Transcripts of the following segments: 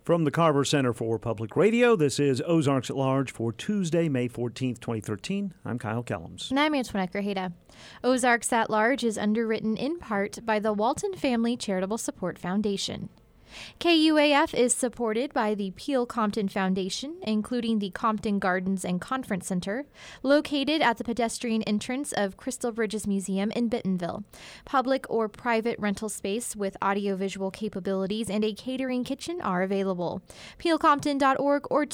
From the Carver Center for Public Radio, this is Ozarks at Large for Tuesday, May 14th, 2013. I'm Kyle Kellums. And I'm Antoinette Grajeda. Ozarks at Large is underwritten in part by the Walton Family Charitable Support Foundation. KUAF is supported by the Peel Compton Foundation, including the Compton Gardens and Conference Center, located at the pedestrian entrance of Crystal Bridges Museum in Bentonville. Public or private rental space with audiovisual capabilities and a catering kitchen are available. peelcompton.org or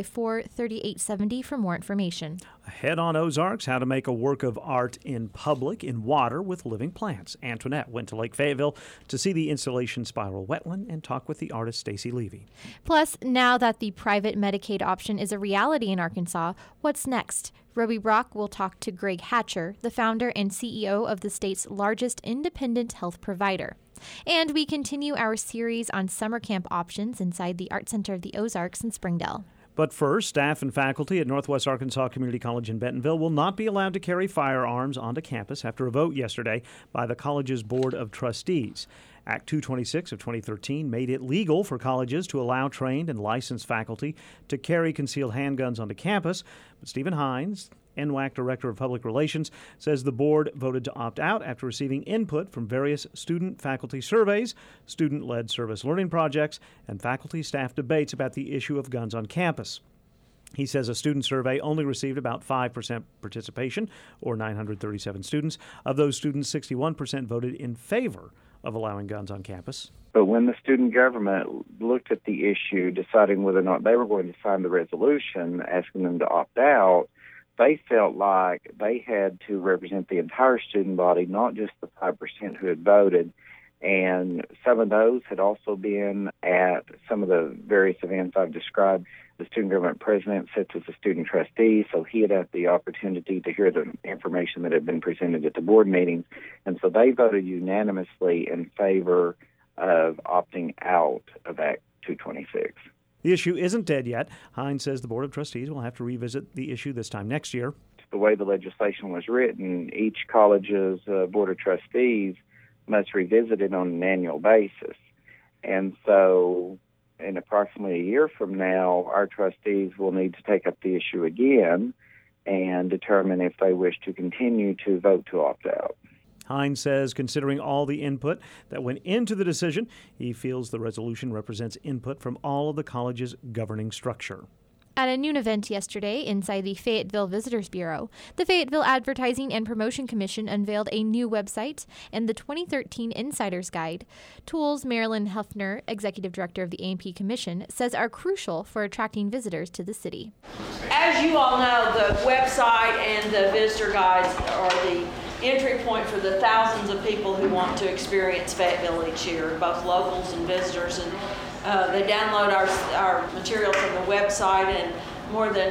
254-3870 for more information. Ahead on Ozarks, how to make a work of art in public in water with living plants. Antoinette went to Lake Fayetteville to see the installation Spiral Wetland and talk with the artist Stacy Levy. Plus, now that the private Medicaid option is a reality in Arkansas, what's next? Roby Brock will talk to Greg Hatcher, the founder and CEO of the state's largest independent health provider. And we continue our series on summer camp options inside the Art Center of the Ozarks in Springdale. But first, staff and faculty at Northwest Arkansas Community College in Bentonville will not be allowed to carry firearms onto campus after a vote yesterday by the college's Board of Trustees. Act 226 of 2013 made it legal for colleges to allow trained and licensed faculty to carry concealed handguns onto campus. But Stephen Hines, NWAC Director of Public Relations, says the board voted to opt out after receiving input from various student-faculty surveys, student-led service learning projects, and faculty-staff debates about the issue of guns on campus. He says a student survey only received about 5% participation, or 937 students. Of those students, 61% voted in favor of allowing guns on campus. But when the student government looked at the issue, deciding whether or not they were going to sign the resolution asking them to opt out, they felt like they had to represent the entire student body, not just the 5% who had voted. And some of those had also been at some of the various events I've described. The student government president sits as a student trustee, so he had had the opportunity to hear the information that had been presented at the board meetings. And so they voted unanimously in favor of opting out of Act 226. The issue isn't dead yet. Hines says the Board of Trustees will have to revisit the issue this time next year. The way the legislation was written, each college's Board of Trustees must revisit it on an annual basis. And so in approximately a year from now, our trustees will need to take up the issue again and determine if they wish to continue to vote to opt out. Hines says, considering all the input that went into the decision, he feels the resolution represents input from all of the college's governing structure. At a noon event yesterday inside the Fayetteville Visitors Bureau, the Fayetteville Advertising and Promotion Commission unveiled a new website and the 2013 Insider's Guide, tools Marilyn Hefner, Executive Director of the A&P Commission, says are crucial for attracting visitors to the city. As you all know, the website and the visitor guides are the entry point for the thousands of people who want to experience Fayetteville each year, both locals and visitors. And they download our material from the website, and more than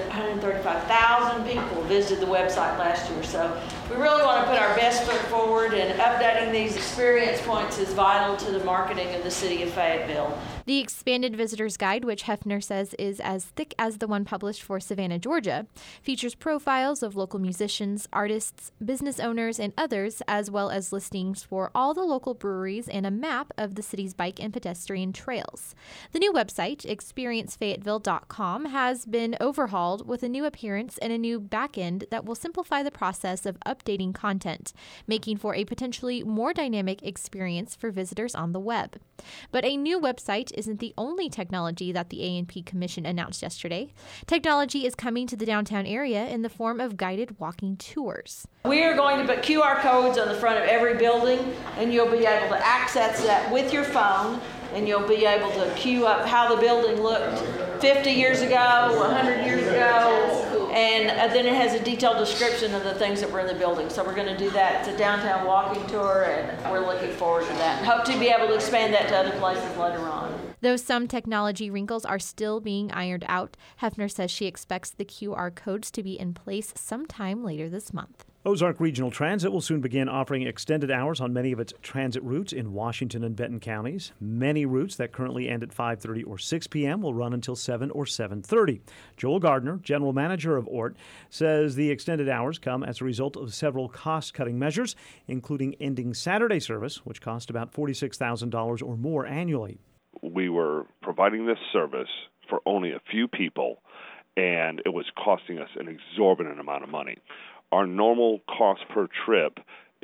135,000 people visited the website last year. So we really want to put our best foot forward, and updating these experience points is vital to the marketing of the city of Fayetteville. The expanded visitor's guide, which Hefner says is as thick as the one published for Savannah, Georgia, features profiles of local musicians, artists, business owners, and others, as well as listings for all the local breweries and a map of the city's bike and pedestrian trails. The new website, experiencefayetteville.com, has been overhauled with a new appearance and a new backend that will simplify the process of updating content, making for a potentially more dynamic experience for visitors on the web. But a new website isn't the only technology that the A&P Commission announced yesterday. Technology is coming to the downtown area in the form of guided walking tours. We are going to put QR codes on the front of every building, and you'll be able to access that with your phone, and you'll be able to queue up how the building looked 50 years ago, 100 years ago, and then it has a detailed description of the things that were in the building. So we're going to do that. It's a downtown walking tour, and we're looking forward to that. And hope to be able to expand that to other places later on. Though some technology wrinkles are still being ironed out, Hefner says she expects the QR codes to be in place sometime later this month. Ozark Regional Transit will soon begin offering extended hours on many of its transit routes in Washington and Benton counties. Many routes that currently end at 5:30 or 6 p.m. will run until 7 or 7:30. Joel Gardner, general manager of ORT, says the extended hours come as a result of several cost-cutting measures, including ending Saturday service, which cost about $46,000 or more annually. we were providing this service for only a few people, and it was costing us an exorbitant amount of money. Our normal cost per trip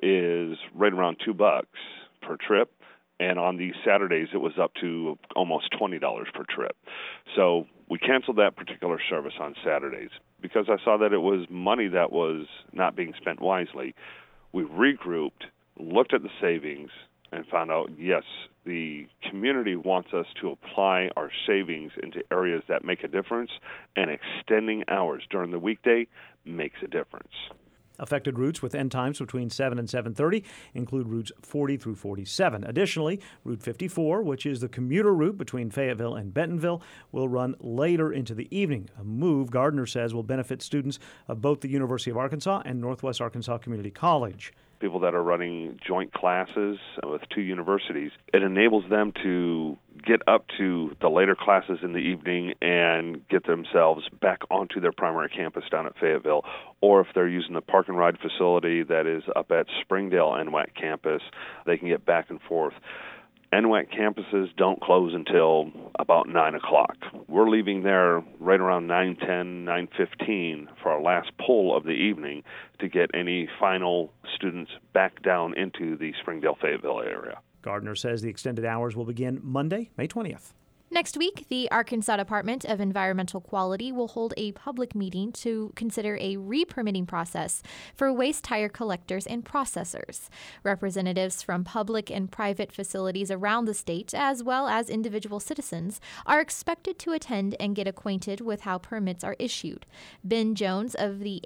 is right around $2 per trip, and on these Saturdays it was up to almost $20 per trip. So we canceled that particular service on Saturdays because I saw that it was money that was not being spent wisely. We regrouped, looked at the savings, and found out, yes, the community wants us to apply our savings into areas that make a difference, and extending hours during the weekday makes a difference. Affected routes with end times between 7 and 7:30 include routes 40 through 47. Additionally, Route 54, which is the commuter route between Fayetteville and Bentonville, will run later into the evening, a move Gardner says will benefit students of both the University of Arkansas and Northwest Arkansas Community College. People that are running joint classes with two universities, it enables them to get up to the later classes in the evening and get themselves back onto their primary campus down at Fayetteville, or if they're using the park and ride facility that is up at Springdale NWAC campus, they can get back and forth. NWAC campuses don't close until about 9 o'clock. We're leaving there right around 9:10, 9:15 for our last pull of the evening to get any final students back down into the Springdale-Fayetteville area. Gardner says the extended hours will begin Monday, May 20th. Next week, the Arkansas Department of Environmental Quality will hold a public meeting to consider a re-permitting process for waste tire collectors and processors. Representatives from public and private facilities around the state, as well as individual citizens, are expected to attend and get acquainted with how permits are issued. Ben Jones of the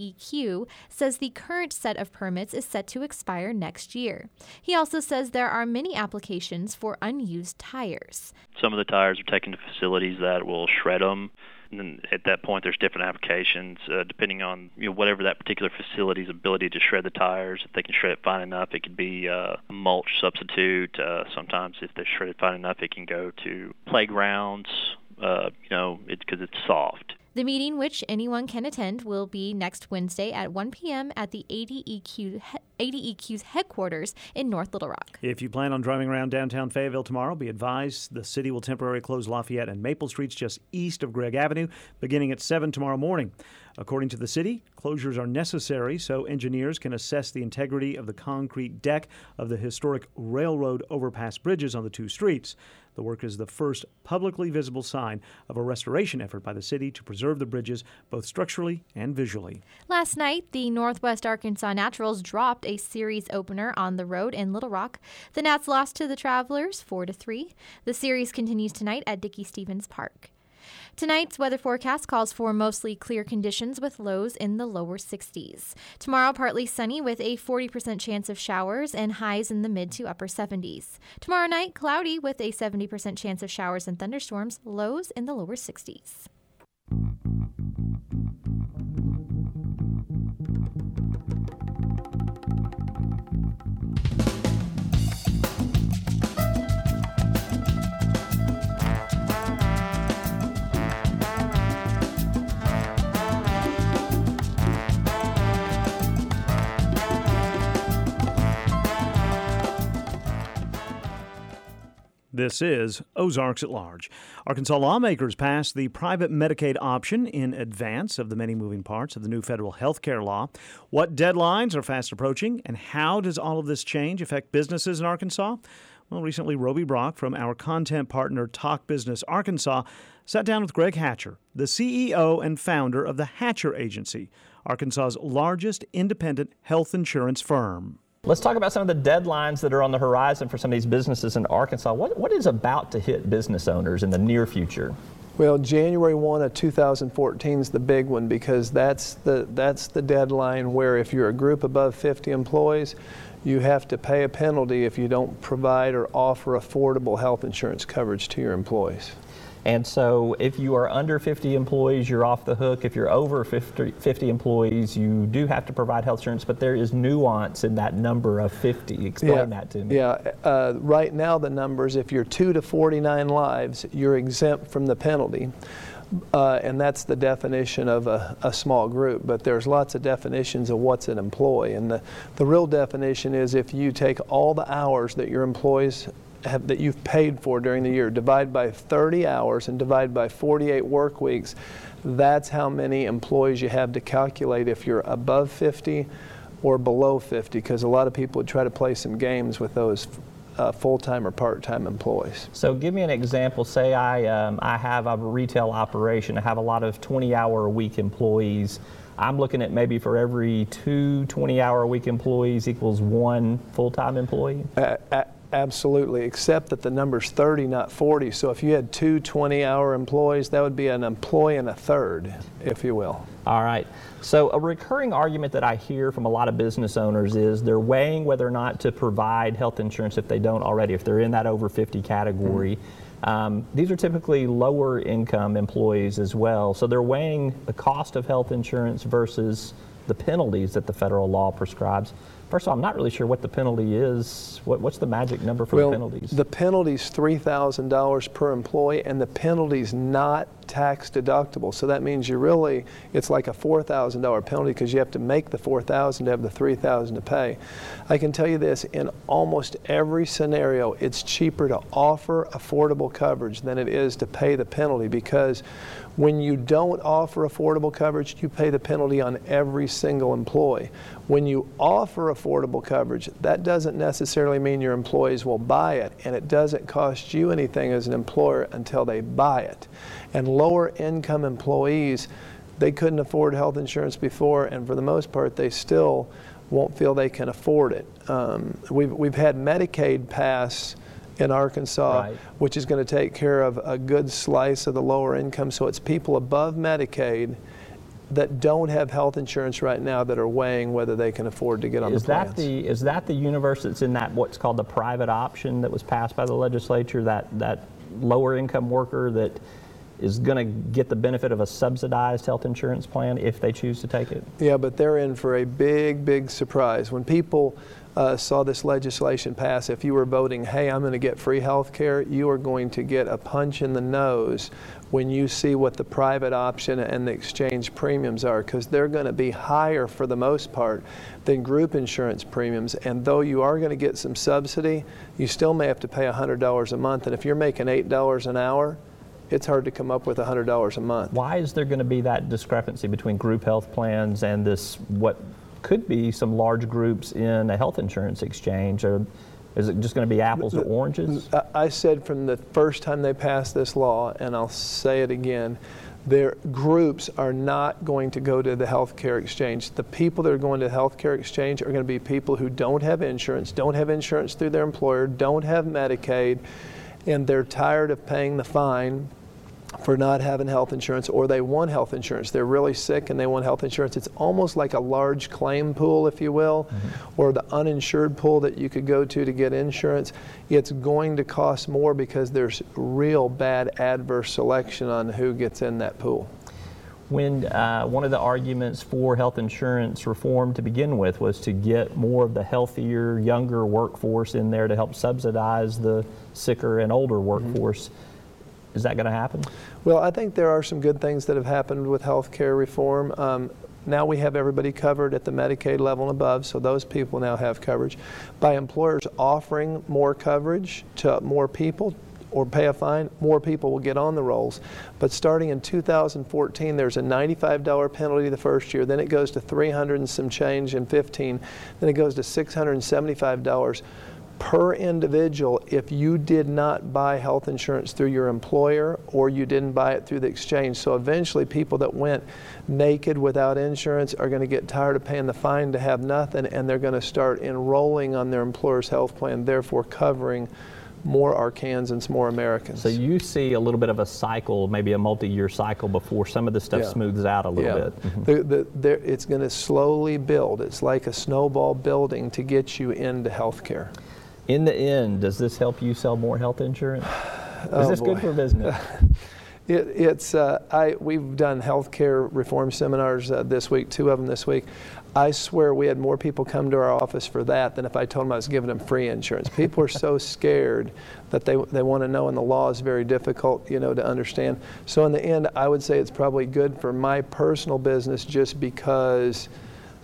ADEQ says the current set of permits is set to expire next year. He also says there are many applications for unused tires. Some of the tires are taken to facilities that will shred them, and then at that point there's different applications depending on whatever that particular facility's ability to shred the tires. If they can shred it fine enough, it could be a mulch substitute. Sometimes if they shred it fine enough, it can go to playgrounds, because it's soft. The meeting, which anyone can attend, will be next Wednesday at 1 p.m. at the ADEQ's headquarters in North Little Rock. If you plan on driving around downtown Fayetteville tomorrow, be advised the city will temporarily close Lafayette and Maple Streets just east of Gregg Avenue beginning at 7 tomorrow morning. According to the city, closures are necessary so engineers can assess the integrity of the concrete deck of the historic railroad overpass bridges on the two streets. The work is the first publicly visible sign of a restoration effort by the city to preserve the bridges both structurally and visually. Last night, the Northwest Arkansas Naturals dropped a series opener on the road in Little Rock. The Nats lost to the Travelers 4-3. The series continues tonight at Dickey Stevens Park. Tonight's weather forecast calls for mostly clear conditions with lows in the lower 60s. Tomorrow, partly sunny with a 40% chance of showers and highs in the mid to upper 70s. Tomorrow night, cloudy with a 70% chance of showers and thunderstorms, lows in the lower 60s. This is Ozarks at Large. Arkansas lawmakers passed the private Medicaid option in advance of the many moving parts of the new federal health care law. What deadlines are fast approaching, and how does all of this change affect businesses in Arkansas? Well, recently, Roby Brock from our content partner Talk Business Arkansas sat down with Greg Hatcher, the CEO and founder of the Hatcher Agency, Arkansas's largest independent health insurance firm. Let's talk about some of the deadlines that are on the horizon for some of these businesses in Arkansas. What is about to hit business owners in the near future? Well, January 1 of 2014 is the big one because that's the deadline where if you're a group above 50 employees, you have to pay a penalty if you don't provide or offer affordable health insurance coverage to your employees. And so if you are under 50 employees, you're off the hook. If you're over 50 employees, you do have to provide health insurance, but there is nuance in that number of 50. Explain that to me. Yeah, right now the numbers, if you're 2 to 49 lives, you're exempt from the penalty. And that's the definition of a small group, but there's lots of definitions of what's an employee. And the real definition is if you take all the hours that your employees that you've paid for during the year, divide by 30 hours and divide by 48 work weeks. That's how many employees you have to calculate if you're above 50 or below 50, because a lot of people would try to play some games with those full-time or part-time employees. So give me an example. Say I have a retail operation. I have a lot of 20-hour-a-week employees. I'm looking at maybe for every 2 20-hour-a-week employees equals 1 full-time employee? Absolutely, except that the number's 30, not 40. So if you had 2 20-hour employees, that would be an employee and a third, if you will. All right. So a recurring argument that I hear from a lot of business owners is they're weighing whether or not to provide health insurance if they don't already, if they're in that over 50 category. These are typically lower income employees as well. So they're weighing the cost of health insurance versus the penalties that the federal law prescribes. First of all, I'm not really sure what the penalty is. What's the magic number for the penalties? The penalty's $3,000 per employee, and the penalty's not tax deductible. So that means it's like a $4,000 penalty because you have to make the $4,000 to have the $3,000 to pay. I can tell you this, in almost every scenario, it's cheaper to offer affordable coverage than it is to pay the penalty, because when you don't offer affordable coverage, you pay the penalty on every single employee. When you offer affordable coverage, that doesn't necessarily mean your employees will buy it, and it doesn't cost you anything as an employer until they buy it. And lower income employees, they couldn't afford health insurance before, and for the most part, they still won't feel they can afford it. We've had Medicaid pass in Arkansas, right, which is going to take care of a good slice of the lower income. So it's people above Medicaid that don't have health insurance right now that are weighing whether they can afford to get on the plans. Is that the universe that's in that what's called the private option that was passed by the legislature, that lower income worker that is going to get the benefit of a subsidized health insurance plan if they choose to take it? Yeah, but they're in for a big, big surprise. When people saw this legislation pass, if you were voting, hey, I'm going to get free health care, you are going to get a punch in the nose when you see what the private option and the exchange premiums are, because they're going to be higher for the most part than group insurance premiums. And though you are going to get some subsidy, you still may have to pay $100 a month. And if you're making $8 an hour, it's hard to come up with $100 a month. Why is there going to be that discrepancy between group health plans and this, what could be some large groups in a health insurance exchange? Or is it just going to be apples to oranges? I said from the first time they passed this law, and I'll say it again, their groups are not going to go to the healthcare exchange. The people that are going to the healthcare exchange are going to be people who don't have insurance through their employer, don't have Medicaid, and they're tired of paying the fine for not having health insurance, or they want health insurance. They're really sick and they want health insurance. It's almost like a large claim pool, if you will, or the uninsured pool that you could go to get insurance. It's going to cost more because there's real bad adverse selection on who gets in that pool. When one of the arguments for health insurance reform to begin with was to get more of the healthier, younger workforce in there to help subsidize the sicker and older workforce. Is that going to happen? Well, I think there are some good things that have happened with health care reform. Now we have everybody covered at the Medicaid level and above, so those people now have coverage. By employers offering more coverage to more people or pay a fine, more people will get on the rolls. But starting in 2014, there's a $95 penalty the first year, then it goes to $300 and some change in 15, then it goes to $675 per individual if you did not buy health insurance through your employer or you didn't buy it through the exchange. So eventually people that went naked without insurance are going to get tired of paying the fine to have nothing, and they're going to start enrolling on their employer's health plan, therefore covering more Arkansans, more Americans. So you see a little bit of a cycle, maybe a multi-year cycle before some of the stuff smooths out a little bit. It's going to slowly build. It's like a snowball building to get you into health care. In the end, does this help you sell more health insurance? Is this good for business? We've done healthcare reform seminars this week, 2 of them this week. I swear we had more people come to our office for that than if I told them I was giving them free insurance. People are so scared that they want to know, and the law is very difficult, to understand. So in the end, I would say it's probably good for my personal business just because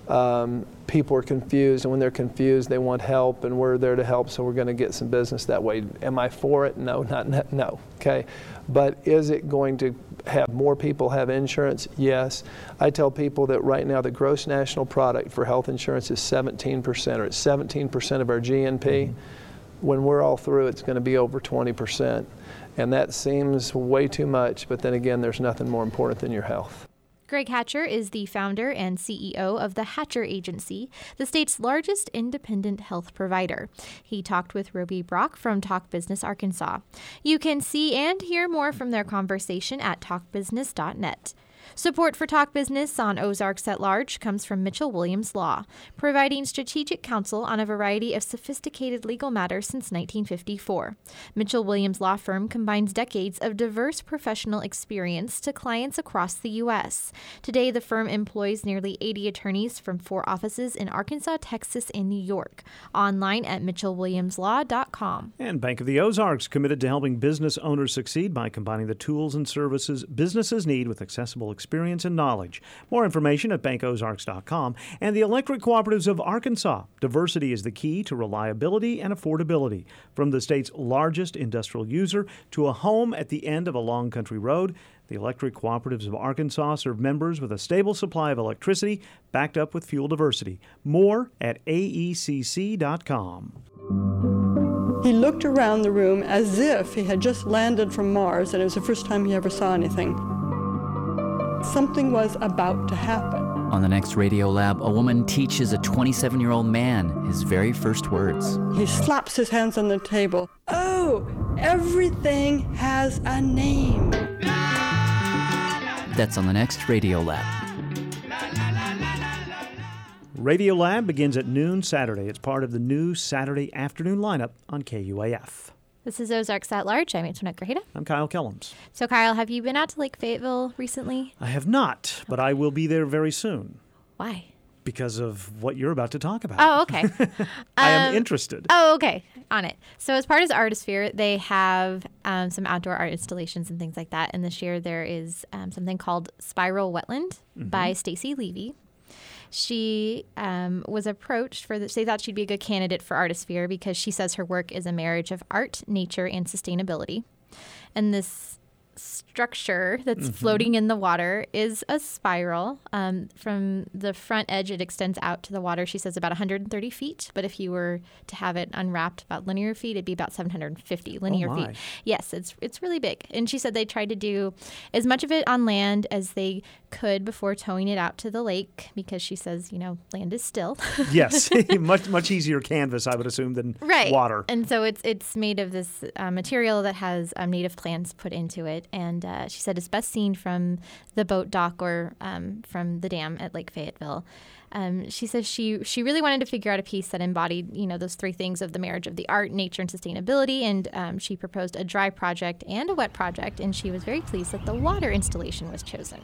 people are confused, and when they're confused, they want help, and we're there to help, so we're going to get some business that way. Am I for it? No, no. Okay, but is it going to have more people have insurance? Yes. I tell people that right now the gross national product for health insurance is 17%, or it's 17% of our GNP. When we're all through, it's going to be over 20%, and that seems way too much. But then again, there's nothing more important than your health. Greg Hatcher is the founder and CEO of the Hatcher Agency, the state's largest independent health provider. He talked with Roby Brock from Talk Business Arkansas. You can see and hear more from their conversation at talkbusiness.net. Support for Talk Business on Ozarks at Large comes from Mitchell Williams Law, providing strategic counsel on a variety of sophisticated legal matters since 1954. Mitchell Williams Law Firm combines decades of diverse professional experience to clients across the U.S. Today, the firm employs nearly 80 attorneys from 4 offices in Arkansas, Texas, and New York. Online at mitchellwilliamslaw.com. And Bank of the Ozarks committed to helping business owners succeed by combining the tools and services businesses need with accessible experience and knowledge. More information at bankozarks.com. And the Electric Cooperatives of Arkansas. Diversity is the key to reliability and affordability. From the state's largest industrial user to a home at the end of a long country road, the Electric Cooperatives of Arkansas serve members with a stable supply of electricity backed up with fuel diversity. More at aecc.com. He looked around the room as if he had just landed from Mars and it was the first time he ever saw anything. Something was about to happen. On the next Radio Lab, a woman teaches a 27-year-old man his very first words. He slaps his hands on the table. Oh, everything has a name. That's on the next Radio Lab. Radio Lab begins at noon Saturday. It's part of the new Saturday afternoon lineup on KUAF. This is Ozarks at Large. I'm Antoinette Grajeda. I'm Kyle Kellums. So, Kyle, have you been out to Lake Fayetteville recently? I have not, but I will be there very soon. Why? Because of what you're about to talk about. Oh, okay. I am interested. Oh, okay. On it. So as part of Artisphere, they have some outdoor art installations and things like that. And this year there is something called Spiral Wetland by Stacy Levy. She was approached they thought she'd be a good candidate for Artisphere because she says her work is a marriage of art, nature, and sustainability. And this structure that's floating in the water is a spiral. From the front edge, it extends out to the water, she says, about 130 feet. But if you were to have it unwrapped about linear feet, it'd be about 750 linear feet. Yes, it's really big. And she said they tried to do as much of it on land as they could before towing it out to the lake because she says, land is still. Yes, much easier canvas, I would assume, than water. And so it's made of this material that has native plants put into it. And she said it's best seen from the boat dock or from the dam at Lake Fayetteville. She says she really wanted to figure out a piece that embodied, those 3 things of the marriage of the art, nature, and sustainability. And she proposed a dry project and a wet project. And she was very pleased that the water installation was chosen.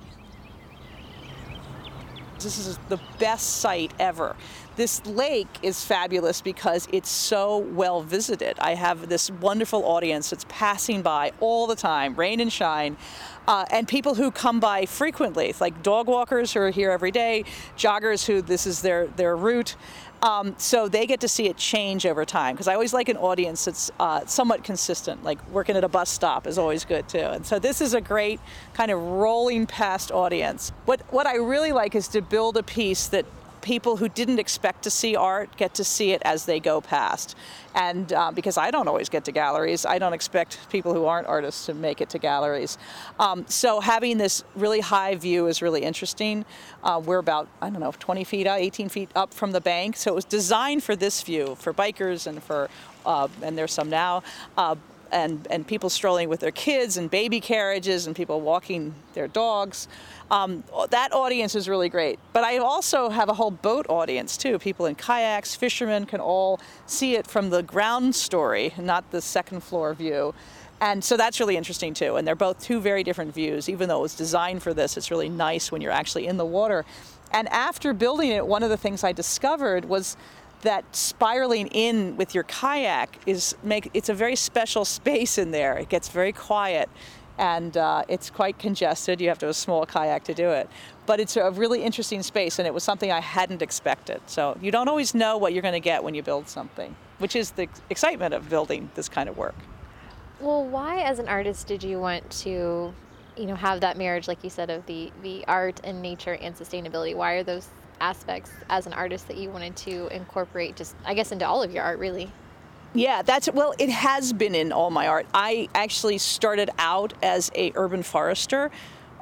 This is the best site ever. This lake is fabulous because it's so well visited. I have this wonderful audience that's passing by all the time, rain and shine, and people who come by frequently, like dog walkers who are here every day, joggers who this is their route. So they get to see it change over time because I always like an audience that's somewhat consistent, like working at a bus stop is always good too. And so this is a great kind of rolling past audience. What I really like is to build a piece that people who didn't expect to see art get to see it as they go past. And because I don't always get to galleries, I don't expect people who aren't artists to make it to galleries. So having this really high view is really interesting. We're about, 20 feet out, 18 feet up from the bank. So it was designed for this view, for bikers and for, and there's some now, and people strolling with their kids and baby carriages and people walking their dogs. That audience is really great. But I also have a whole boat audience too. People in kayaks, fishermen can all see it from the ground story, not the second floor view. And so that's really interesting too. And they're both 2 very different views. Even though it was designed for this, it's really nice when you're actually in the water. And after building it, one of the things I discovered was that spiraling in with your kayak it's a very special space in there. It gets very quiet. and it's quite congested. You have to have a small kayak to do it. But it's a really interesting space, and it was something I hadn't expected. So you don't always know what you're going to get when you build something, which is the excitement of building this kind of work. Well, why as an artist did you want to, have that marriage, like you said, of the art and nature and sustainability? Why are those aspects as an artist that you wanted to incorporate just, I guess, into all of your art, really? Yeah, it has been in all my art. I actually started out as a urban forester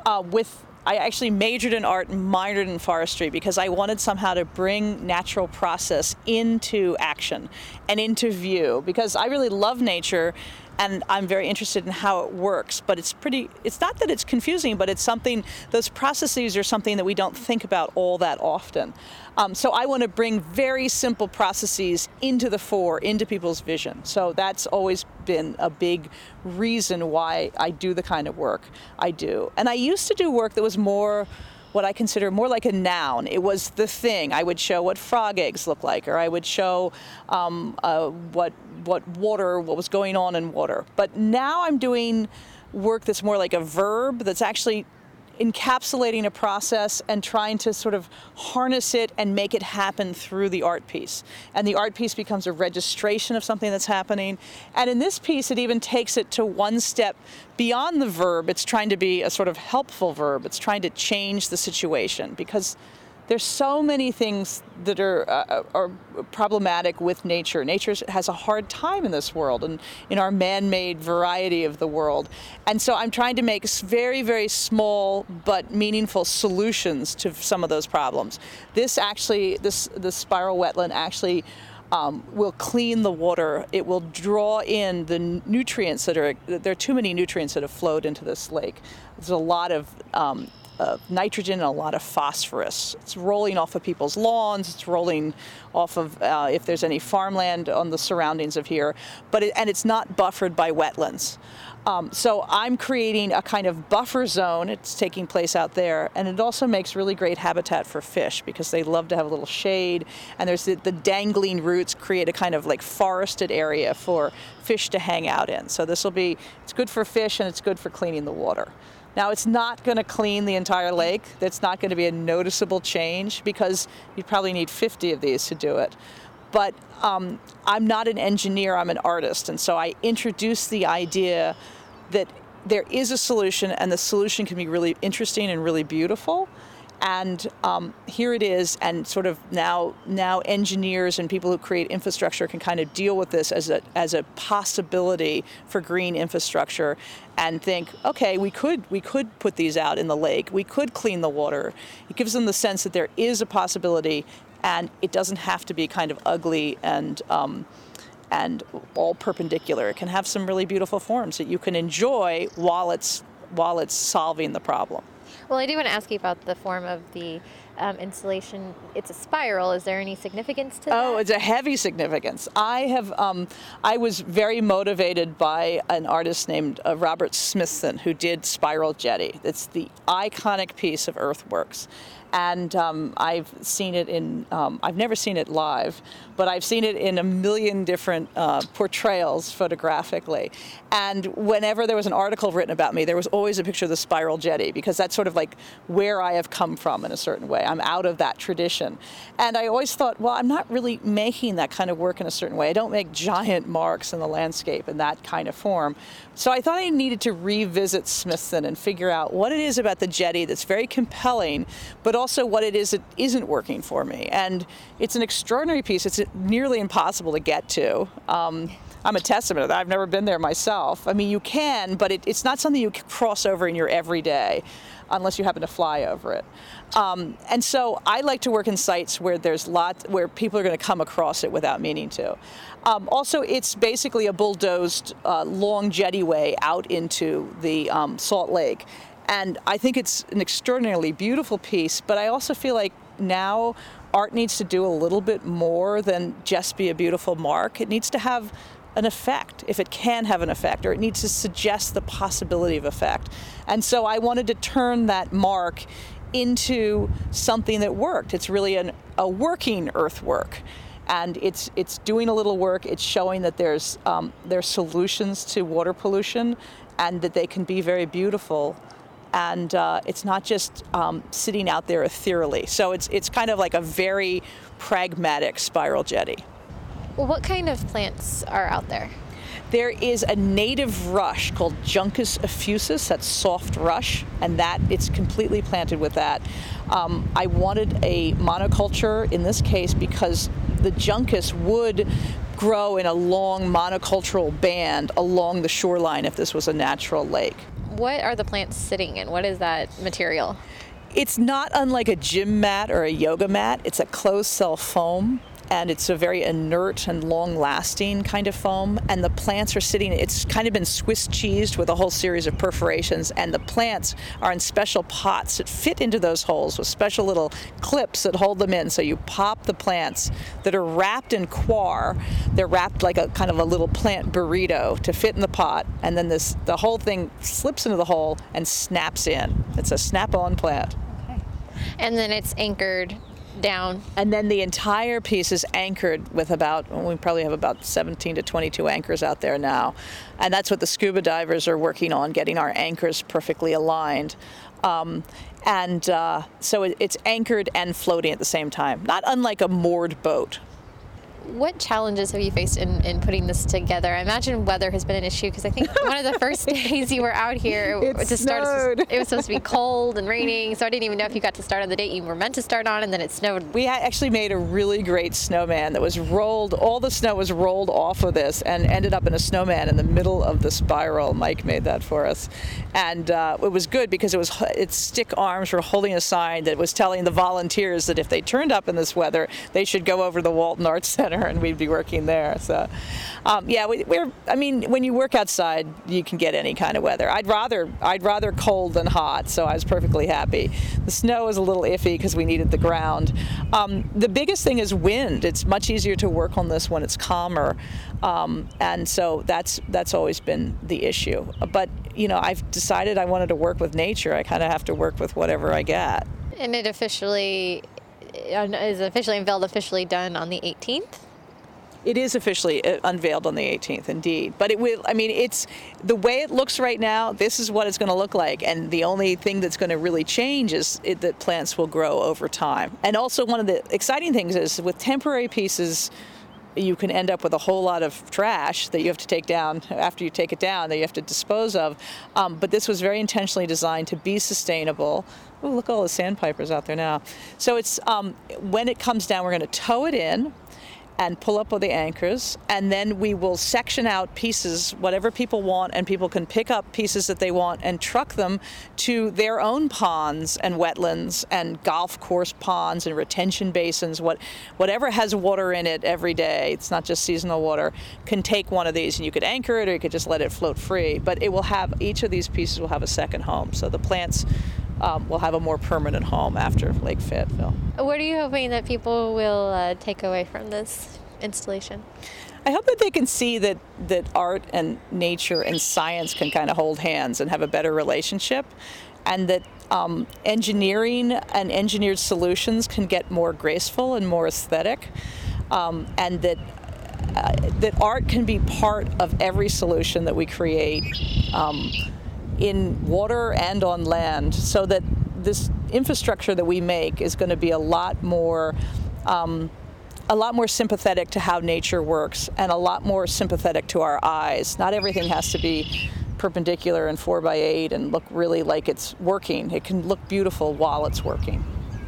I actually majored in art and minored in forestry because I wanted somehow to bring natural process into action and into view, because I really love nature and I'm very interested in how it works. But it's not that it's confusing, but it's something, those processes are something that we don't think about all that often. So I want to bring very simple processes into the fore, into people's vision. So that's always been a big reason why I do the kind of work I do. And I used to do work that was more what I consider more like a noun. It was the thing. I would show what frog eggs look like, or I would show what was going on in water. But now I'm doing work that's more like a verb, that's actually encapsulating a process and trying to sort of harness it and make it happen through the art piece. And the art piece becomes a registration of something that's happening. And in this piece, it even takes it to one step beyond the verb. It's trying to be a sort of helpful verb. It's trying to change the situation, because there's so many things that are problematic with nature. Nature has a hard time in this world and in our man-made variety of the world. And so I'm trying to make very, very small but meaningful solutions to some of those problems. This spiral wetland actually will clean the water. It will draw in the nutrients there are too many nutrients that have flowed into this lake. There's a lot of nitrogen and a lot of phosphorus. It's rolling off of people's lawns. It's rolling off of if there's any farmland on the surroundings of here. And it's not buffered by wetlands. So I'm creating a kind of buffer zone. It's taking place out there, and it also makes really great habitat for fish because they love to have a little shade. And there's the dangling roots create a kind of like forested area for fish to hang out in. So it's good for fish and it's good for cleaning the water. Now, it's not going to clean the entire lake. That's not going to be a noticeable change because you'd probably need 50 of these to do it. But I'm not an engineer, I'm an artist. And so I introduced the idea that there is a solution, and the solution can be really interesting and really beautiful. And here it is, and sort of now engineers and people who create infrastructure can kind of deal with this as a possibility for green infrastructure, and think, okay, we could put these out in the lake, we could clean the water. It gives them the sense that there is a possibility, and it doesn't have to be kind of ugly and all perpendicular. It can have some really beautiful forms that you can enjoy while it's solving the problem. Well, I do want to ask you about the form of the installation. It's a spiral. Is there any significance to that? Oh, it's a heavy significance. I was very motivated by an artist named Robert Smithson, who did Spiral Jetty. It's the iconic piece of earthworks. And I've seen it I've never seen it live, but I've seen it in a million different portrayals photographically. And whenever there was an article written about me, there was always a picture of the Spiral Jetty, because that's sort of like where I have come from in a certain way. I'm out of that tradition. And I always thought, well, I'm not really making that kind of work in a certain way. I don't make giant marks in the landscape in that kind of form. So I thought I needed to revisit Smithson and figure out what it is about the jetty that's very compelling, but also what it is that isn't working for me. And it's an extraordinary piece. It's nearly impossible to get to. I'm a testament of that. I've never been there myself. I mean, you can, but it's not something you can cross over in your everyday unless you happen to fly over it. And so I like to work in sites where where people are going to come across it without meaning to. Also, it's basically a bulldozed long jettyway out into the Salt Lake. And I think it's an extraordinarily beautiful piece, but I also feel like now art needs to do a little bit more than just be a beautiful mark. It needs to have an effect, if it can have an effect, or it needs to suggest the possibility of effect. And so I wanted to turn that mark into something that worked. It's really a working earthwork. And it's doing a little work. It's showing that there's solutions to water pollution, and that they can be very beautiful. And it's not just sitting out there ethereally. So it's kind of like a very pragmatic spiral jetty. Well, what kind of plants are out there? There is a native rush called Juncus effusus, that's soft rush, and that it's completely planted with that. I wanted a monoculture in this case because the Juncus would grow in a long monocultural band along the shoreline if this was a natural lake. What are the plants sitting in? What is that material? It's not unlike a gym mat or a yoga mat. It's a closed cell foam, and it's a very inert and long-lasting kind of foam. And the plants are sitting, it's kind of been Swiss cheesed with a whole series of perforations, and the plants are in special pots that fit into those holes with special little clips that hold them in. So you pop the plants that are wrapped in coir. They're wrapped like a kind of a little plant burrito to fit in the pot, and then the whole thing slips into the hole and snaps in. It's a snap-on plant. Okay. And then it's anchored down. And then the entire piece is anchored with we probably have about 17 to 22 anchors out there now. And that's what the scuba divers are working on, getting our anchors perfectly aligned. So it's anchored and floating at the same time, not unlike a moored boat. What challenges have you faced in putting this together? I imagine weather has been an issue because I think one of the first days you were out here it was supposed to be cold and raining, so I didn't even know if you got to start on the date you were meant to start on, and then it snowed. We actually made a really great snowman that was rolled, all the snow was rolled off of this and ended up in a snowman in the middle of the spiral. Mike made that for us. And it was good because its stick arms were holding a sign that was telling the volunteers that if they turned up in this weather, they should go over to the Walton Arts Center and we'd be working there. So, when you work outside, you can get any kind of weather. I'd rather cold than hot, so I was perfectly happy. The snow was a little iffy because we needed the ground. The biggest thing is wind. It's much easier to work on this when it's calmer, and so that's always been the issue. But I've decided I wanted to work with nature. I kind of have to work with whatever I get. And it is officially unveiled, officially done on the 18th? It is officially unveiled on the 18th, indeed. But it's the way it looks right now, this is what it's going to look like. And the only thing that's going to really change is that plants will grow over time. And also one of the exciting things is with temporary pieces, you can end up with a whole lot of trash that you have to take down after you take it down that you have to dispose of. But this was very intentionally designed to be sustainable. Oh, look at all the sandpipers out there now. So it's when it comes down, we're going to tow it in and pull up with the anchors, and then we will section out pieces, whatever people want, and people can pick up pieces that they want and truck them to their own ponds and wetlands and golf course ponds and retention basins, whatever has water in it every day, it's not just seasonal water, can take one of these, and you could anchor it or you could just let it float free. But each of these pieces will have a second home, so the plants will have a more permanent home after Lake Fayetteville. What are you hoping that people will take away from this installation? I hope that they can see that art and nature and science can kind of hold hands and have a better relationship, and that engineering and engineered solutions can get more graceful and more aesthetic, and that art can be part of every solution that we create in water and on land, so that this infrastructure that we make is going to be a lot more sympathetic to how nature works and a lot more sympathetic to our eyes. Not everything has to be perpendicular and 4x8 and look really like it's working. It can look beautiful while it's working.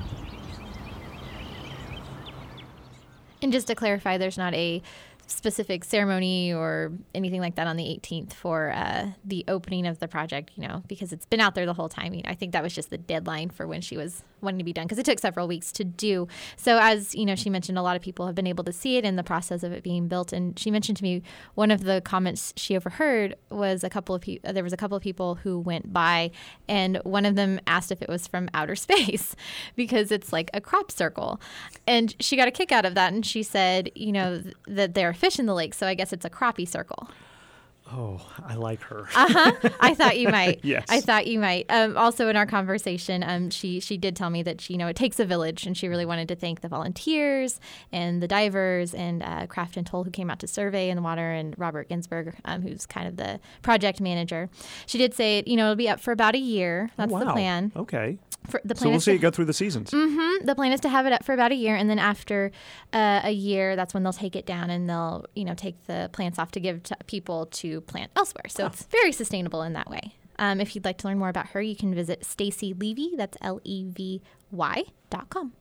And just to clarify, there's not a specific ceremony or anything like that on the 18th for the opening of the project, because it's been out there the whole time. I think that was just the deadline for when she was wanting to be done, because it took several weeks to do. So as she mentioned, a lot of people have been able to see it in the process of it being built. And she mentioned to me one of the comments she overheard was there was a couple of people who went by, and one of them asked if it was from outer space because it's like a crop circle. And she got a kick out of that, and she said, that there are fish in the lake, so I guess it's a crappie circle. Oh, I like her. I thought you might. Yes. I thought you might. Also, in our conversation, she did tell me that it takes a village, and she really wanted to thank the volunteers and the divers and Craft and Toll, who came out to survey in the water, and Robert Ginsberg, who's kind of the project manager. She did say it'll be up for about a year. That's the plan. Okay. The plan so we'll see it go through the seasons. Mm-hmm. The plan is to have it up for about a year, and then after a year, that's when they'll take it down and they'll take the plants off to give to people to plant elsewhere. So it's very sustainable in that way. If you'd like to learn more about her, you can visit Stacy Levy. That's LEVY.com.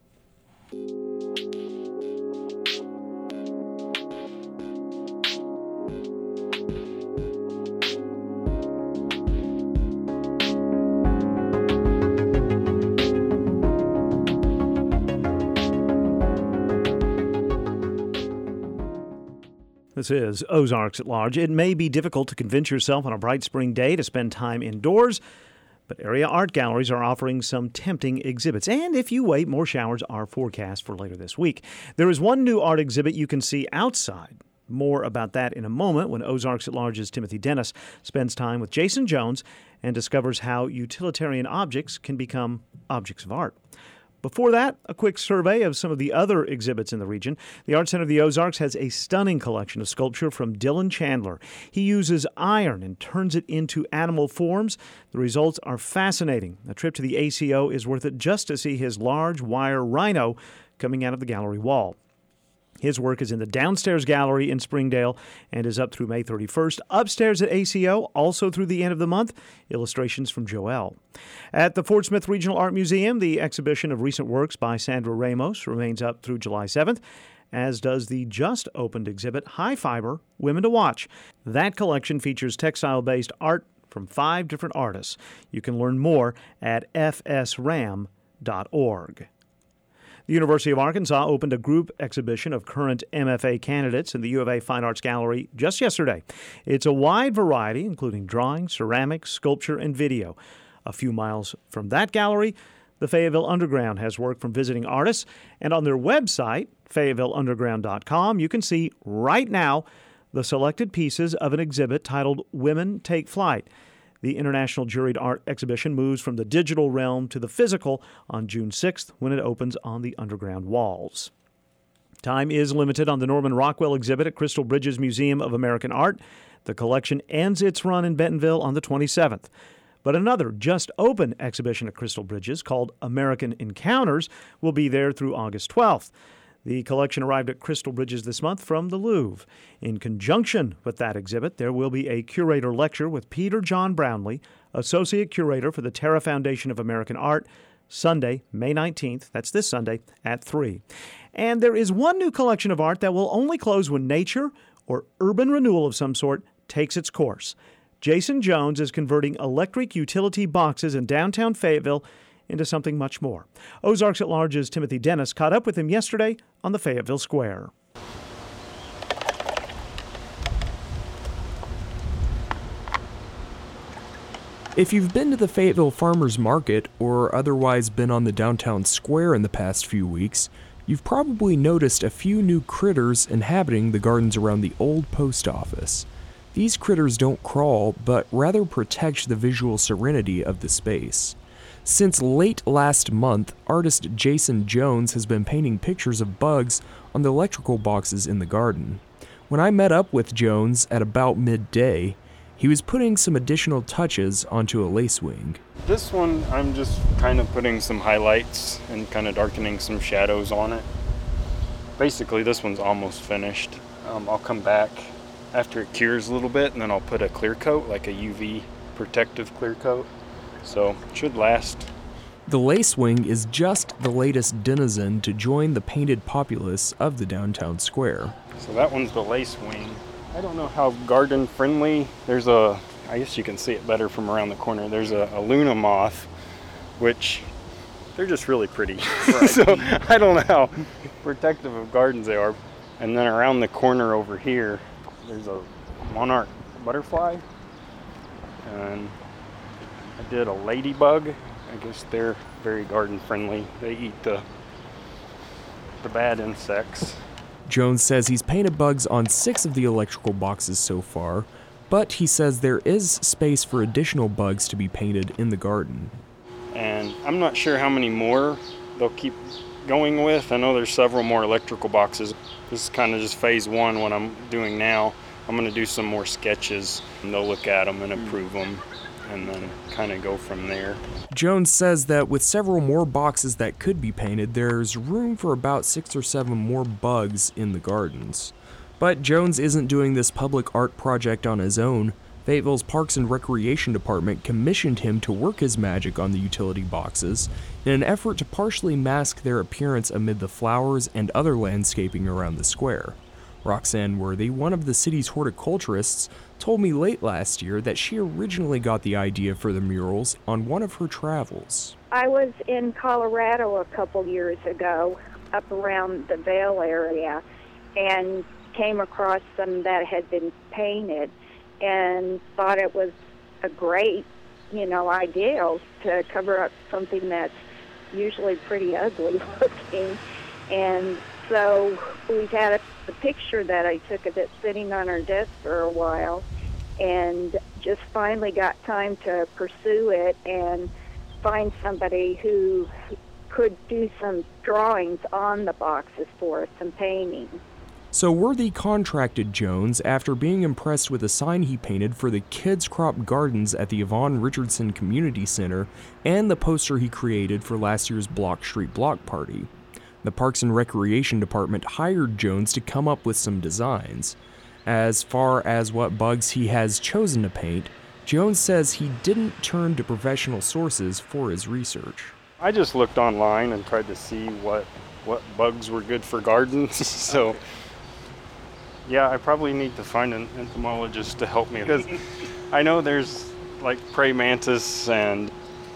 This is Ozarks at Large. It may be difficult to convince yourself on a bright spring day to spend time indoors, but area art galleries are offering some tempting exhibits. And if you wait, more showers are forecast for later this week. There is one new art exhibit you can see outside. More about that in a moment when Ozarks at Large's Timothy Dennis spends time with Jason Jones and discovers how utilitarian objects can become objects of art. Before that, a quick survey of some of the other exhibits in the region. The Art Center of the Ozarks has a stunning collection of sculpture from Dylan Chandler. He uses iron and turns it into animal forms. The results are fascinating. A trip to the ACO is worth it just to see his large wire rhino coming out of the gallery wall. His work is in the downstairs gallery in Springdale and is up through May 31st. Upstairs at ACO, also through the end of the month, illustrations from Joelle. At the Fort Smith Regional Art Museum, the exhibition of recent works by Sandra Ramos remains up through July 7th, as does the just-opened exhibit High Fiber, Women to Watch. That collection features textile-based art from 5 different artists. You can learn more at fsram.org. The University of Arkansas opened a group exhibition of current MFA candidates in the U of A Fine Arts Gallery just yesterday. It's a wide variety, including drawing, ceramics, sculpture, and video. A few miles from that gallery, the Fayetteville Underground has work from visiting artists, and on their website, fayettevilleunderground.com, you can see right now the selected pieces of an exhibit titled Women Take Flight. The International Juried Art exhibition moves from the digital realm to the physical on June 6th when it opens on the underground walls. Time is limited on the Norman Rockwell exhibit at Crystal Bridges Museum of American Art. The collection ends its run in Bentonville on the 27th. But another just-open exhibition at Crystal Bridges called American Encounters will be there through August 12th. The collection arrived at Crystal Bridges this month from the Louvre. In conjunction with that exhibit, there will be a curator lecture with Peter John Brownlee, Associate Curator for the Terra Foundation of American Art, Sunday, May 19th, that's this Sunday, at 3. And there is one new collection of art that will only close when nature or urban renewal of some sort takes its course. Jason Jones is converting electric utility boxes in downtown Fayetteville into something much more. Ozarks at Large's Timothy Dennis caught up with him yesterday on the Fayetteville Square. If you've been to the Fayetteville Farmers Market or otherwise been on the downtown square in the past few weeks, you've probably noticed a few new critters inhabiting the gardens around the old post office. These critters don't crawl, but rather protect the visual serenity of the space. Since late last month, artist Jason Jones has been painting pictures of bugs on the electrical boxes in the garden. When I met up with Jones at about midday, he was putting some additional touches onto a lacewing. This one, I'm just kind of putting some highlights and kind of darkening some shadows on it. Basically, this one's almost finished. I'll come back after it cures a little bit, and then I'll put a clear coat, like a UV protective clear coat. So it should last. The lacewing is just the latest denizen to join the painted populace of the downtown square. So that one's the lacewing. I don't know how garden friendly. I guess you can see it better from around the corner. There's a Luna moth, which they're just really pretty. Right. So I don't know how protective of gardens they are. And then around the corner over here, there's a monarch butterfly. And I did a ladybug. I guess they're very garden friendly. They eat the bad insects. Jones says he's painted bugs on 6 of the electrical boxes so far. But he says there is space for additional bugs to be painted in the garden. And I'm not sure how many more they'll keep going with. I know there's several more electrical boxes. This is kind of just phase one, what I'm doing now. I'm going to do some more sketches, and they'll look at them and approve them, and then kind of go from there. Jones says that with several more boxes that could be painted, there's room for about 6 or 7 more bugs in the gardens. But Jones isn't doing this public art project on his own. Fayetteville's Parks and Recreation Department commissioned him to work his magic on the utility boxes in an effort to partially mask their appearance amid the flowers and other landscaping around the square. Roxanne Worthy, one of the city's horticulturists, told me late last year that she originally got the idea for the murals on one of her travels. I was in Colorado a couple years ago, up around the Vail area, and came across some that had been painted and thought it was a great, idea to cover up something that's usually pretty ugly looking. And so we've had a picture that I took of it sitting on our desk for a while, and just finally got time to pursue it and find somebody who could do some drawings on the boxes for us, some painting. So Worthy contracted Jones after being impressed with a sign he painted for the Kids Crop Gardens at the Yvonne Richardson Community Center and the poster he created for last year's Block Street Block Party. The Parks and Recreation Department hired Jones to come up with some designs. As far as what bugs he has chosen to paint, Jones says he didn't turn to professional sources for his research. I just looked online and tried to see what bugs were good for gardens. So, yeah, I probably need to find an entomologist to help me, because I know there's like praying mantis, and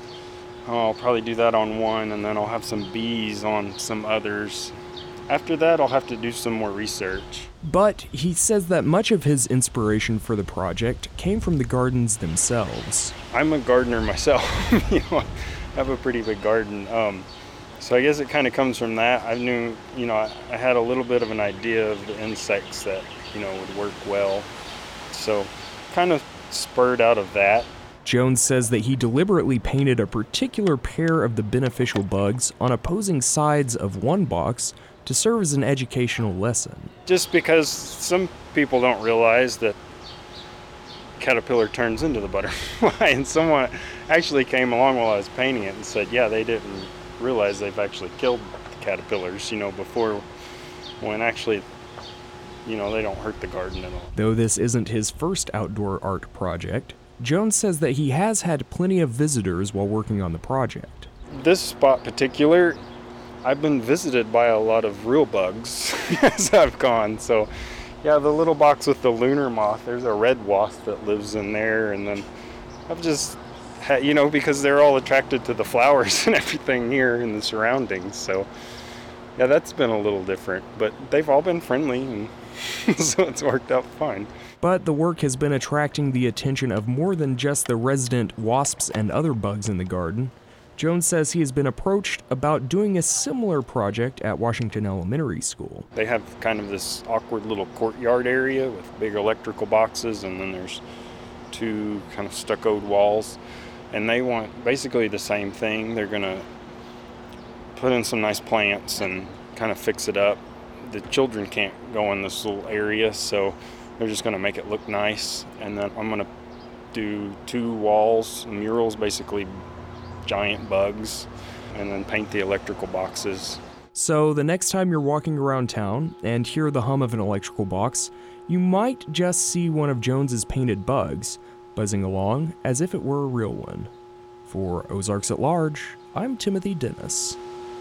I'll probably do that on one, and then I'll have some bees on some others. After that, I'll have to do some more research. But he says that much of his inspiration for the project came from the gardens themselves. I'm a gardener myself. I have a pretty big garden. So I guess it kind of comes from that. I knew, I had a little bit of an idea of the insects that, would work well. So kind of spurred out of that. Jones says that he deliberately painted a particular pair of the beneficial bugs on opposing sides of one box to serve as an educational lesson. Just because some people don't realize that caterpillar turns into the butterfly, and someone actually came along while I was painting it and said, yeah, they didn't realize they've actually killed the caterpillars, before, when actually, they don't hurt the garden at all. Though this isn't his first outdoor art project, Jones says that he has had plenty of visitors while working on the project. This spot particular, I've been visited by a lot of real bugs as I've gone. So, yeah, the little box with the lunar moth, there's a red wasp that lives in there. And then I've just had, because they're all attracted to the flowers and everything here in the surroundings. So, yeah, that's been a little different. But they've all been friendly, and so it's worked out fine. But the work has been attracting the attention of more than just the resident wasps and other bugs in the garden. Jones says he has been approached about doing a similar project at Washington Elementary School. They have kind of this awkward little courtyard area with big electrical boxes, and then there's 2 kind of stuccoed walls. And they want basically the same thing. They're going to put in some nice plants and kind of fix it up. The children can't go in this little area, so they're just going to make it look nice. And then I'm going to do 2 walls, murals, basically giant bugs, and then paint the electrical boxes. So the next time you're walking around town and hear the hum of an electrical box, you might just see one of Jones's painted bugs buzzing along as if it were a real one. For Ozarks at Large, I'm Timothy Dennis.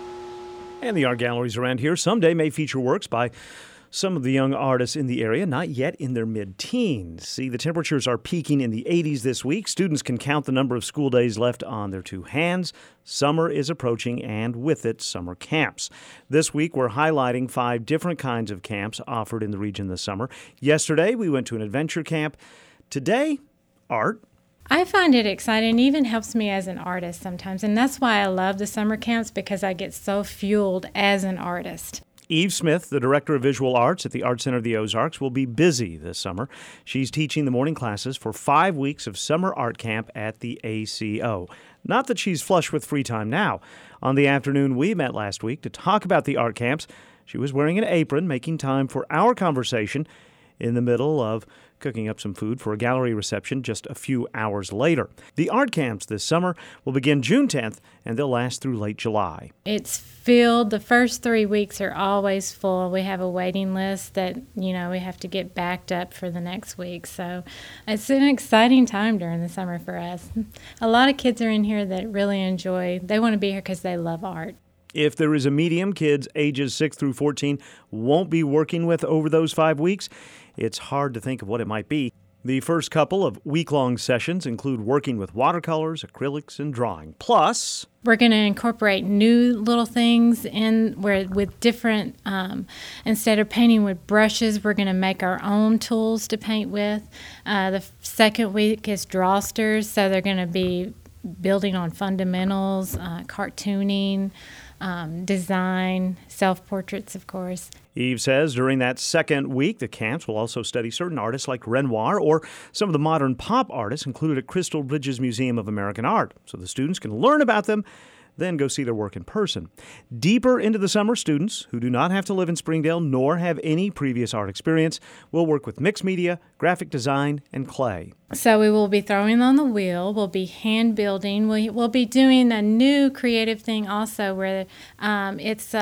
And the art galleries around here someday may feature works by some of the young artists in the area, not yet in their mid-teens. See, the temperatures are peaking in the 80s this week. Students can count the number of school days left on their 2 hands. Summer is approaching, and with it, summer camps. This week, we're highlighting 5 different kinds of camps offered in the region this summer. Yesterday, we went to an adventure camp. Today, art. I find it exciting. It even helps me as an artist sometimes, and that's why I love the summer camps, because I get so fueled as an artist. Eve Smith, the Director of Visual Arts at the Art Center of the Ozarks, will be busy this summer. She's teaching the morning classes for 5 weeks of summer art camp at the ACO. Not that she's flush with free time now. On the afternoon we met last week to talk about the art camps, she was wearing an apron, making time for our conversation in the middle of cooking up some food for a gallery reception just a few hours later. The art camps this summer will begin June 10th, and they'll last through late July. It's filled. The first 3 weeks are always full. We have a waiting list that, we have to get backed up for the next week. So it's an exciting time during the summer for us. A lot of kids are in here that really they want to be here because they love art. If there is a medium kids ages 6 through 14 won't be working with over those 5 weeks, it's hard to think of what it might be. The first couple of week-long sessions include working with watercolors, acrylics, and drawing. Plus, we're going to incorporate new little things in where with different, instead of painting with brushes, we're going to make our own tools to paint with. The second week is drawsters, so they're going to be building on fundamentals, cartooning, design, self-portraits, of course. Eve says during that second week, the camps will also study certain artists like Renoir or some of the modern pop artists included at Crystal Bridges Museum of American Art, so the students can learn about them, then go see their work in person. Deeper into the summer, students who do not have to live in Springdale nor have any previous art experience will work with mixed media, graphic design, and clay. So we will be throwing on the wheel, we'll be hand building, we'll be doing a new creative thing also where it's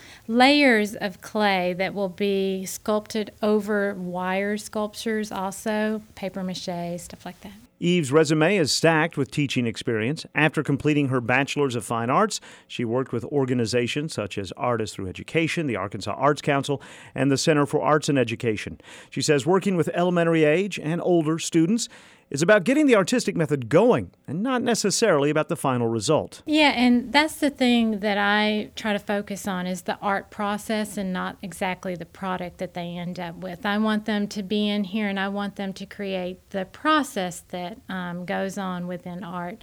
layers of clay that will be sculpted over wire sculptures also, paper mache, stuff like that. Eve's resume is stacked with teaching experience. After completing her Bachelor's of Fine Arts, she worked with organizations such as Artists Through Education, the Arkansas Arts Council, and the Center for Arts and Education. She says working with elementary age and older students is about getting the artistic method going and not necessarily about the final result. Yeah, and that's the thing that I try to focus on is the art process and not exactly the product that they end up with. I want them to be in here and I want them to create the process that goes on within art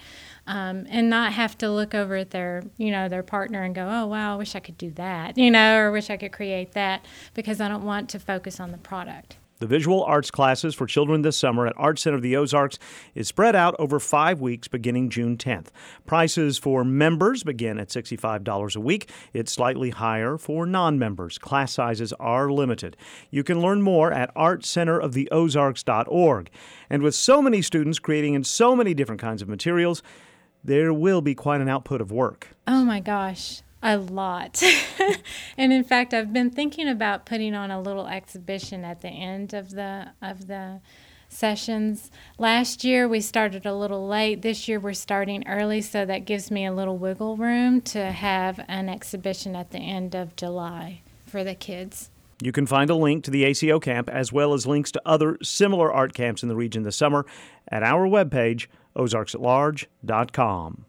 and not have to look over at their partner and go, oh, wow, I wish I could do that, or wish I could create that, because I don't want to focus on the product. The visual arts classes for children this summer at Art Center of the Ozarks is spread out over 5 weeks beginning June 10th. Prices for members begin at $65 a week. It's slightly higher for non-members. Class sizes are limited. You can learn more at artcenteroftheozarks.org. And with so many students creating in so many different kinds of materials, there will be quite an output of work. Oh my gosh. A lot. And in fact, I've been thinking about putting on a little exhibition at the end of the sessions. Last year we started a little late. This year we're starting early, so that gives me a little wiggle room to have an exhibition at the end of July for the kids. You can find a link to the ACO camp as well as links to other similar art camps in the region this summer at our webpage, ozarksatlarge.com.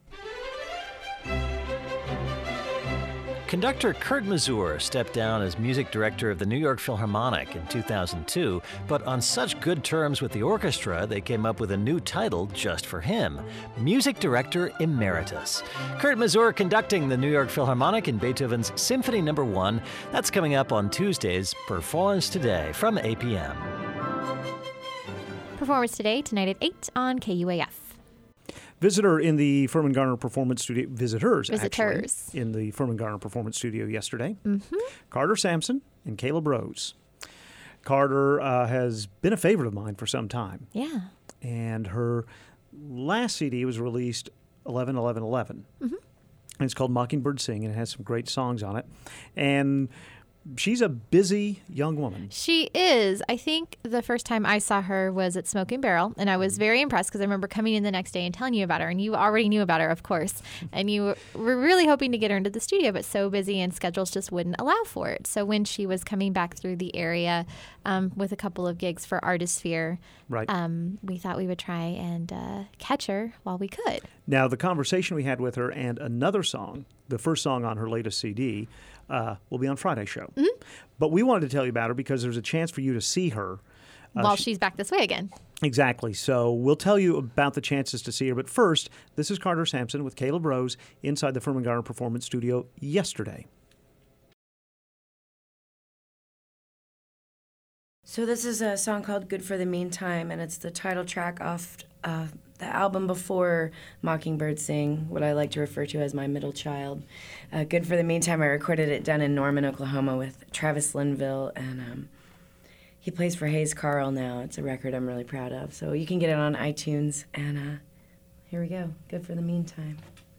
Conductor Kurt Masur stepped down as music director of the New York Philharmonic in 2002, but on such good terms with the orchestra, they came up with a new title just for him, Music Director Emeritus. Kurt Masur conducting the New York Philharmonic in Beethoven's Symphony No. 1. That's coming up on Tuesday's Performance Today from 8 p.m. Performance Today, tonight at 8 on KUAF. Visitor in the Furman Garner Performance Studio, visitors actually, in the Furman Garner Performance Studio yesterday. Mm-hmm. Carter Sampson and Caleb Rose. Carter has been a favorite of mine for some time. Yeah. And her last CD was released 11/11/11. Mm-hmm. And it's called Mockingbird Sing, and it has some great songs on it. And she's a busy young woman. She is. I think the first time I saw her was at Smoking Barrel, and I was very impressed because I remember coming in the next day and telling you about her, and you already knew about her, of course, and you were really hoping to get her into the studio, but so busy and schedules just wouldn't allow for it. So when she was coming back through the area with a couple of gigs for Artisphere, right. We thought we would try and catch her while we could. Now, the conversation we had with her and another song, the first song on her latest CD, will be on Friday's show. Mm-hmm. But we wanted to tell you about her because there's a chance for you to see her. While she's back this way again. Exactly. So we'll tell you about the chances to see her. But first, this is Carter Sampson with Caleb Rose inside the Furman Garner Performance Studio yesterday. So this is a song called Good for the Meantime, and it's the title track off the album before Mockingbird Sing, what I like to refer to as my middle child. Good for the Meantime, I recorded it down in Norman, Oklahoma with Travis Linville, and he plays for Hayes Carl now. It's a record I'm really proud of. So you can get it on iTunes, and here we go. Good for the Meantime.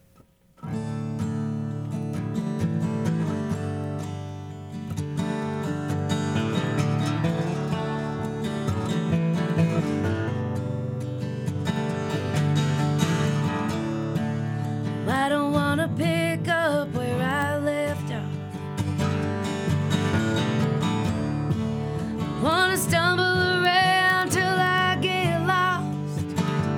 I don't want to pick up where I left off. I want to stumble around till I get lost.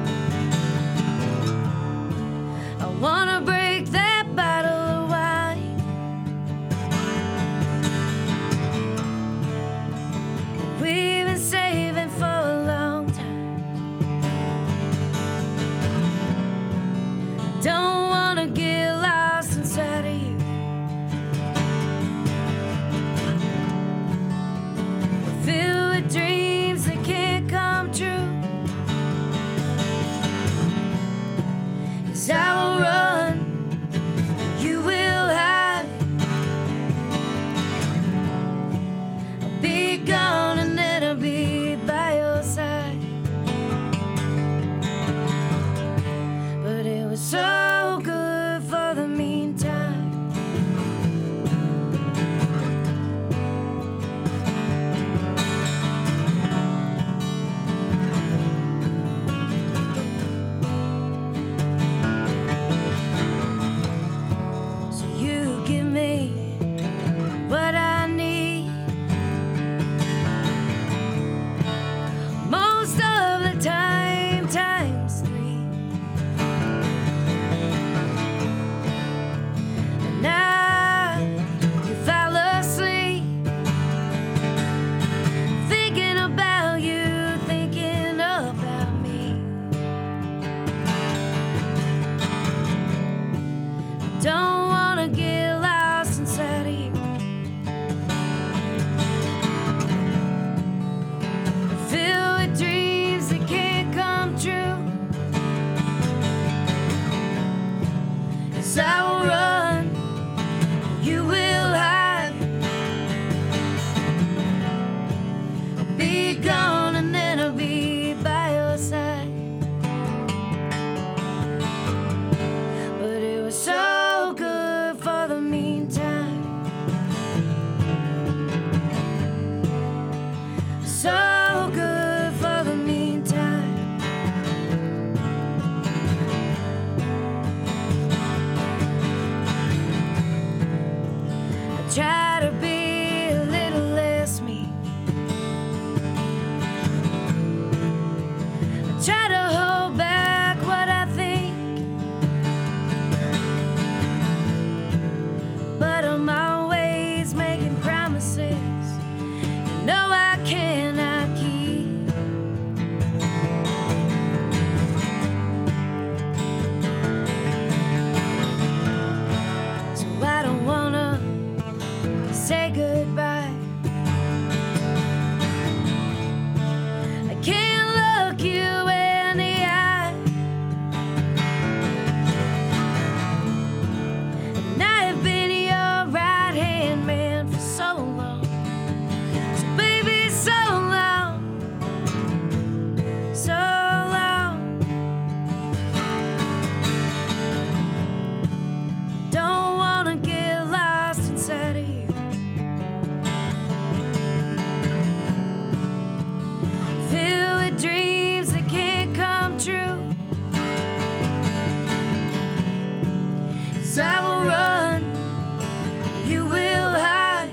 I want to break that bottle of wine. We've been saving for a long time. Don't get lost inside of you. We're filled with dreams that can't come true. 'Cause I will run, you will hide. I'll be gone and then I'll be by your side. But it was so good for the meantime. So you give me what I need. Most of the time, times 3. Now you fall asleep, thinking about you, thinking about me. Don't wanna get lost inside of you. Filled with dreams that can't come true. 'Cause I will run, you will hide. I'll be gone and then I'll be by your side. But it was so good for the meantime. So good for the meantime. I try to be a little less mean. I try to hold back what I think, but I'm always making promises you know I cannot keep. So I don't wanna say goodbye. I can't look you in the eye. And I've been your right-hand man for so long. So baby, so long. So long. Don't wanna get lost inside of you. Filled with dreams that can't come true. 'Cause I will run, you will hide.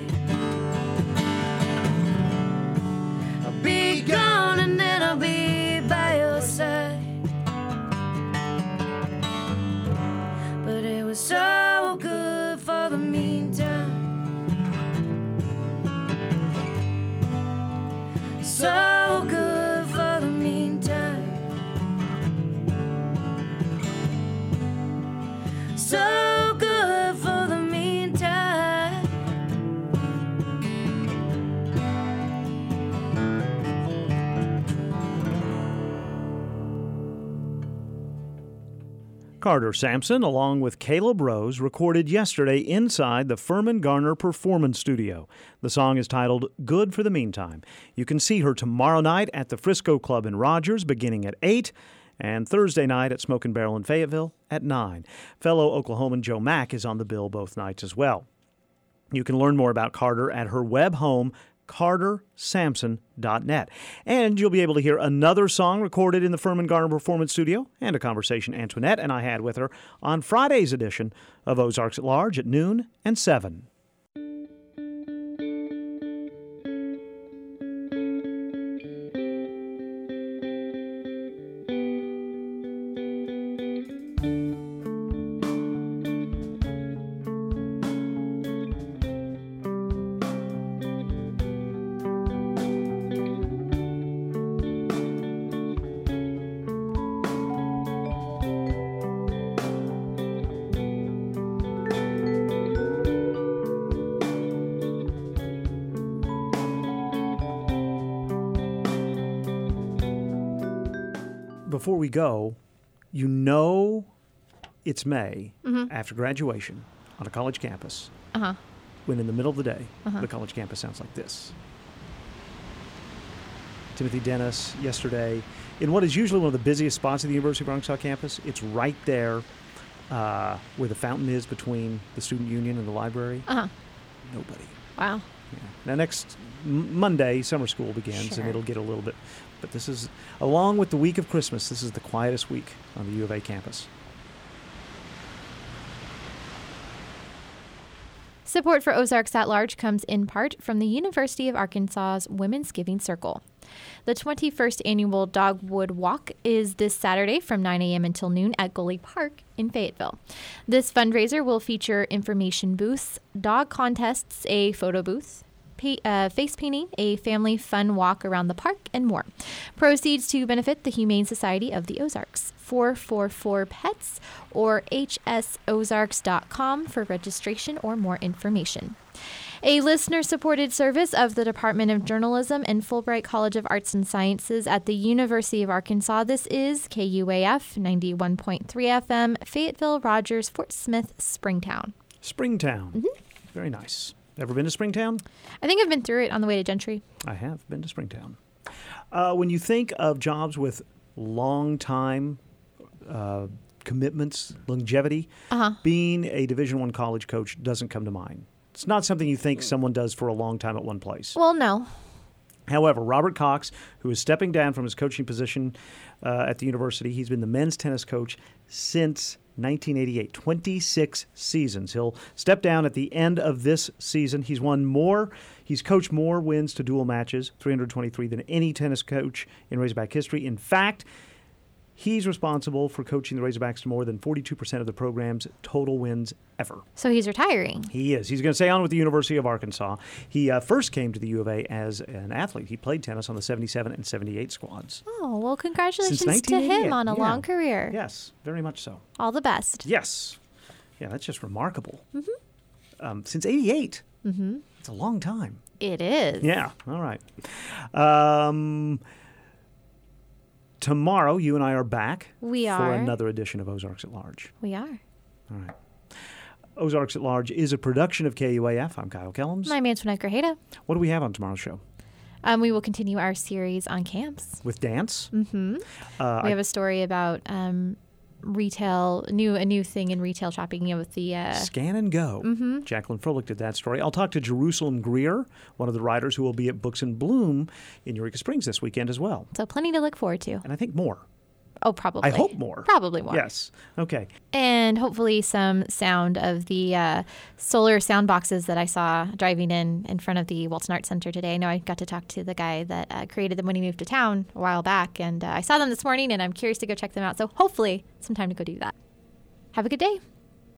I'll be gone and then I'll be by your side. But it was so good for the meantime. So good for the meantime. So good for the meantime. Carter Sampson, along with Caleb Rose, recorded yesterday inside the Furman Garner Performance Studio. The song is titled Good for the Meantime. You can see her tomorrow night at the Frisco Club in Rogers beginning at 8, and Thursday night at Smoke and Barrel in Fayetteville at 9. Fellow Oklahoman Joe Mack is on the bill both nights as well. You can learn more about Carter at her web home, cartersampson.net. And you'll be able to hear another song recorded in the Furman Garner Performance Studio and a conversation Antoinette and I had with her on Friday's edition of Ozarks at Large at noon and 7. Before we go, you know it's May after graduation on a college campus when in the middle of the day the college campus sounds like this. Timothy Dennis yesterday in what is usually one of the busiest spots of the University of Arkansas campus. It's right there where the fountain is between the student union and the library. Nobody. Wow. Yeah. Now next Monday summer school begins and it'll get a little bit, but this is, along with the week of Christmas, this is the quietest week on the U of A campus. Support for Ozarks at Large comes in part from the University of Arkansas's Women's Giving Circle. The 21st annual Dogwood Walk is this Saturday from 9 a.m. until noon at Gully Park in Fayetteville. This fundraiser will feature information booths, dog contests, a photo booth, face painting, a family fun walk around the park, and more. Proceeds to benefit the Humane Society of the Ozarks. 444 Pets or hsozarks.com for registration or more information. A listener-supported service of the Department of Journalism and Fulbright College of Arts and Sciences at the University of Arkansas. This is KUAF 91.3 FM, Fayetteville, Rogers, Fort Smith, Springtown. Springtown. Very nice. Ever been to Springtown? I think I've been through it on the way to Gentry. I have been to Springtown. When you think of jobs with long time commitments, longevity, being a Division I college coach doesn't come to mind. It's not something you think someone does for a long time at one place. Well, no. However, Robert Cox, who is stepping down from his coaching position at the university, he's been the men's tennis coach since 1988, 26 seasons. He'll step down at the end of this season. He's coached more wins to dual matches, 323, than any tennis coach in Razorback history. In fact, he's responsible for coaching the Razorbacks to more than 42% of the program's total wins ever. So he's retiring. He is. He's going to stay on with the University of Arkansas. He first came to the U of A as an athlete. He played tennis on the 77 and 78 squads. Oh, well, congratulations to him on a long career. Yes, very much so. All the best. Yes. Yeah, that's just remarkable. Since 88. It's a long time. It is. Yeah, all right. Tomorrow, you and I are back for another edition of Ozarks at Large. We are. All right. Ozarks at Large is a production of KUAF. I'm Kyle Kellums. I'm Antoinette Grajeda. What do we have on tomorrow's show? We will continue our series on camps. With dance? We have a story about retail, a new thing in retail shopping, with the Scan and Go. Jacqueline Froelich did that story. I'll talk to Jerusalem Greer, one of the writers who will be at Books in Bloom in Eureka Springs this weekend as well. So plenty to look forward to. And I think more. Oh, probably. I hope more. Probably more. Yes. Okay. And hopefully some sound of the solar sound boxes that I saw driving in front of the Walton Arts Center today. I know I got to talk to the guy that created them when he moved to town a while back, and I saw them this morning, and I'm curious to go check them out. So hopefully some time to go do that. Have a good day.